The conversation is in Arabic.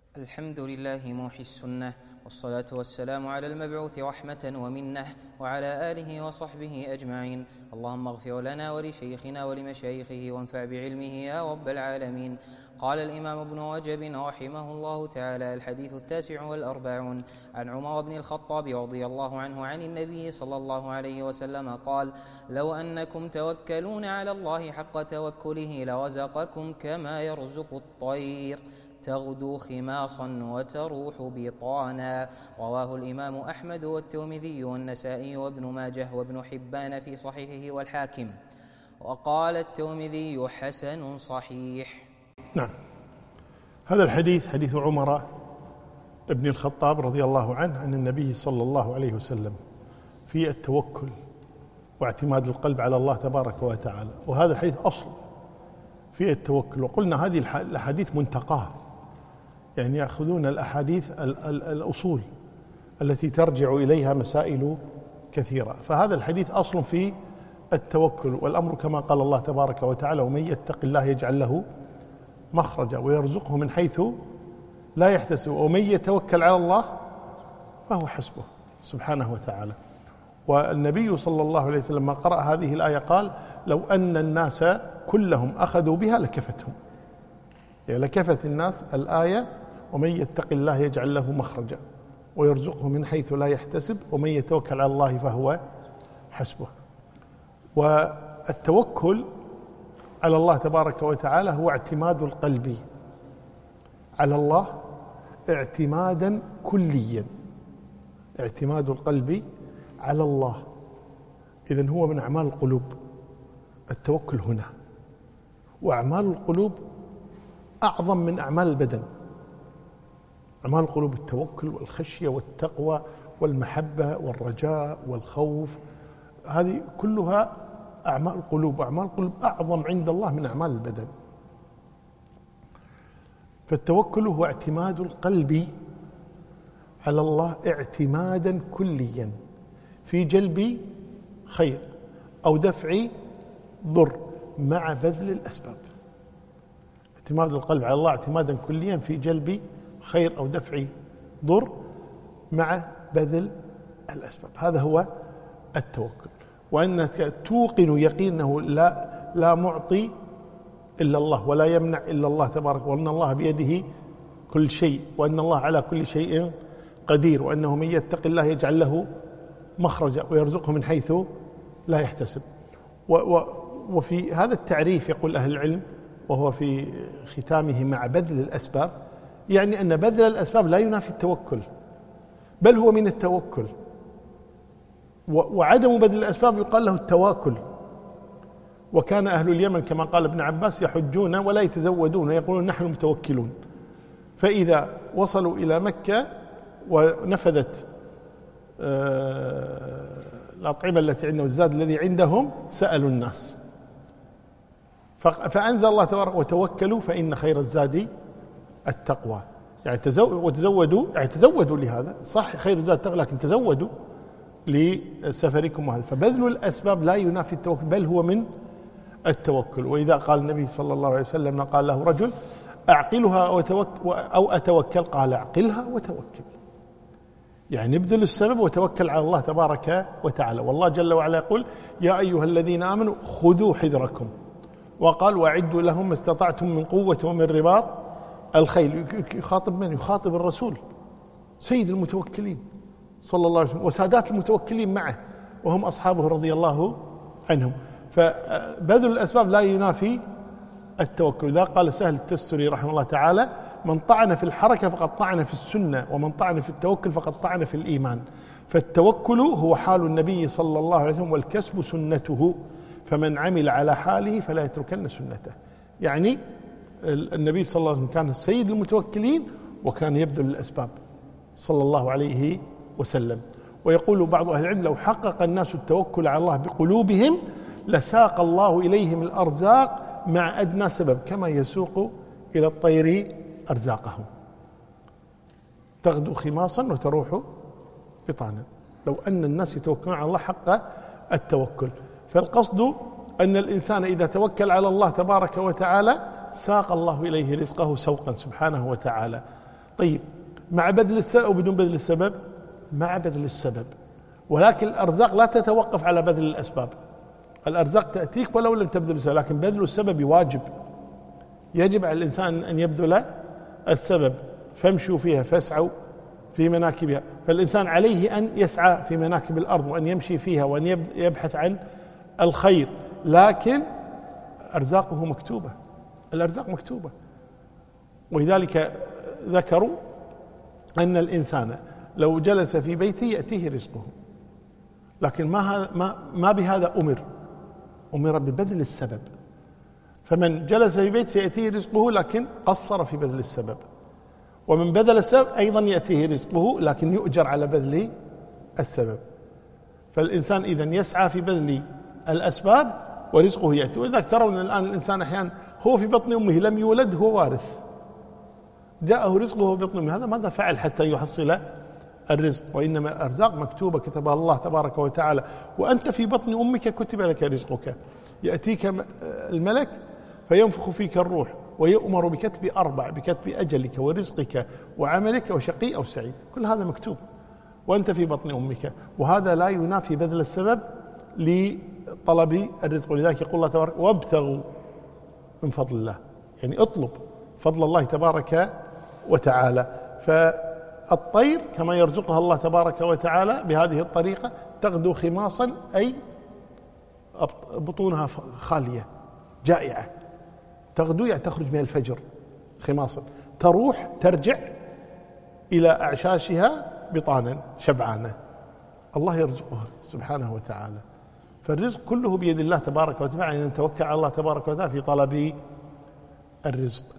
الحمد لله موحي السنة، والصلاة والسلام على المبعوث رحمة ومنة، وعلى آله وصحبه أجمعين. اللهم اغفر لنا ولشيخنا ولمشايخه وانفع بعلمه يا رب العالمين. قال الإمام ابن رجب رحمه الله تعالى: الحديث 49 عن عمر بن الخطاب رضي الله عنه عن النبي صلى الله عليه وسلم قال: لو أنكم توكلون على الله حق توكله لرزقكم كما يرزق الطير تغدو خماصا وتروح بطانا. رواه الإمام أحمد والترمذي والنسائي وابن ماجه وابن حبان في صحيحه والحاكم. وقال الترمذي: حسن صحيح. نعم، هذا الحديث حديث عمر بن الخطاب رضي الله عنه عن النبي صلى الله عليه وسلم في التوكل واعتماد القلب على الله تبارك وتعالى. وهذا الحديث أصل في التوكل، وقلنا هذه الأحاديث منتقاه، يعني يأخذون الأحاديث الأصول التي ترجع إليها مسائل كثيرة. فهذا الحديث أصل في التوكل، والأمر كما قال الله تبارك وتعالى: ومن يتق الله يجعل له مخرجا ويرزقه من حيث لا يحتسب ومن يتوكل على الله فهو حسبه سبحانه وتعالى. والنبي صلى الله عليه وسلم لما قرأ هذه الآية قال: لو أن الناس كلهم أخذوا بها لكفتهم، يعني لكفت الناس الآية: ومن يتق الله يجعل له مخرجا ويرزقه من حيث لا يحتسب ومن يتوكل على الله فهو حسبه. والتوكل على الله تبارك وتعالى هو اعتماد القلب على الله اعتمادا كليا، اعتماد القلب على الله. إذن هو من أعمال القلوب التوكل هنا، وأعمال القلوب أعظم من أعمال البدن. أعمال القلوب التوكل والخشية والتقوى والمحبة والرجاء والخوف، هذه كلها أعمال القلوب، وأعمال القلوب أعظم عند الله من أعمال البدن. فالتوكل هو اعتماد القلب على الله اعتمادا كليا في جلب خير أو دفع ضر مع بذل الأسباب. اعتماد القلب على الله اعتمادا كليا في جلب خير أو دفع ضر مع بذل الأسباب، هذا هو التوكل. وأنك توقن يقينه لا معطي إلا الله ولا يمنع إلا الله تبارك، وأن الله بيده كل شيء، وأن الله على كل شيء قدير، وأنه من يتق الله يجعل له مخرجا ويرزقه من حيث لا يحتسب. وفي هذا التعريف يقول أهل العلم، وهو في ختامه مع بذل الأسباب، يعني أن بذل الأسباب لا ينافي التوكل، بل هو من التوكل. وعدم بذل الأسباب يقال له التواكل. وكان أهل اليمن كما قال ابن عباس يحجون ولا يتزودون، يقولون نحن متوكلون. فإذا وصلوا إلى مكة ونفذت الأطعمة التي عندهم والزاد الذي عندهم سألوا الناس، فأنزل الله تبارك: وتوكلوا فإن خير الزاد التقوى. يعني تزودوا لهذا، صح خير الزاد التقوى، لكن تزودوا لسفركم وهذا. فبذل الأسباب لا ينافي التوكل، بل هو من التوكل. وإذا قال النبي صلى الله عليه وسلم قال له رجل: أعقلها أو أتوكل؟ قال: أعقلها وتوكل، يعني ابذل السبب وتوكل على الله تبارك وتعالى. والله جل وعلا يقول: يا أيها الذين آمنوا خذوا حذركم، وقال: وأعدوا لهم ما استطعتم من قوة ومن رباط الخيل. يخاطب من؟ يخاطب الرسول سيد المتوكلين صلى الله عليه وسلم، وسادات المتوكلين معه وهم أصحابه رضي الله عنهم. فبذل الأسباب لا ينافي التوكل. إذا قال سهل التستري رحمه الله تعالى: من طعن في الحركة فقد طعن في السنة، ومن طعن في التوكل فقد طعن في الإيمان. فالتوكل هو حال النبي صلى الله عليه وسلم، والكسب سنته، فمن عمل على حاله فلا يتركن سنته. يعني النبي صلى الله عليه وسلم كان سيد المتوكلين، وكان يبذل الأسباب صلى الله عليه وسلم. ويقول بعض أهل العلم: لو حقق الناس التوكل على الله بقلوبهم لساق الله إليهم الأرزاق مع أدنى سبب، كما يسوق إلى الطير أرزاقهم، تغدو خماصا وتروح بطانا. لو أن الناس يتوكلون على الله حق التوكل. فالقصد أن الإنسان إذا توكل على الله تبارك وتعالى ساق الله إليه رزقه سوقا سبحانه وتعالى. طيب مع بذل السبب أو بدون بذل السبب؟ مع بذل السبب، ولكن الأرزاق لا تتوقف على بذل الأسباب. الأرزاق تأتيك ولو لم تبذل السبب، لكن بذل السبب واجب، يجب على الإنسان أن يبذل السبب. فامشوا فيها فاسعوا في مناكبها، فالإنسان عليه أن يسعى في مناكب الأرض وأن يمشي فيها وأن يبحث عن الخير، لكن أرزاقه مكتوبة، الأرزاق مكتوبة. ولذلك ذكروا أن الإنسان لو جلس في بيته يأتيه رزقه، لكن ما بهذا أمر ببذل السبب. فمن جلس في بيته سيأتيه رزقه لكن قصر في بذل السبب، ومن بذل السبب أيضا يأتيه رزقه لكن يؤجر على بذل السبب. فالإنسان إذن يسعى في بذل الأسباب ورزقه يأتي. ولذلك ترون الآن الإنسان أحيانا هو في بطن أمه لم يولد هو وارث، جاءه رزقه في بطن أمه، هذا ماذا فعل حتى يحصل الرزق؟ وإنما الأرزاق مكتوبة كتبها الله تبارك وتعالى، وأنت في بطن أمك كتب لك رزقك. يأتيك الملك فينفخ فيك الروح ويؤمر بكتب 4، بكتب أجلك ورزقك وعملك وشقي أو سعيد، كل هذا مكتوب وأنت في بطن أمك. وهذا لا ينافي بذل السبب لطلب الرزق. ولذلك يقول الله تبارك وابتغوا من فضل الله، يعني اطلب فضل الله تبارك وتعالى. فالطير كما يرزقها الله تبارك وتعالى بهذه الطريقة تغدو خماصا، أي بطونها خالية جائعة، تغدو يعني تخرج من الفجر خماصا، تروح ترجع إلى أعشاشها بطانا شبعانة. الله يرزقها سبحانه وتعالى. فالرزق كله بيد الله تبارك وتعالى، أن نتوكل على الله تبارك وتعالى في طلب الرزق.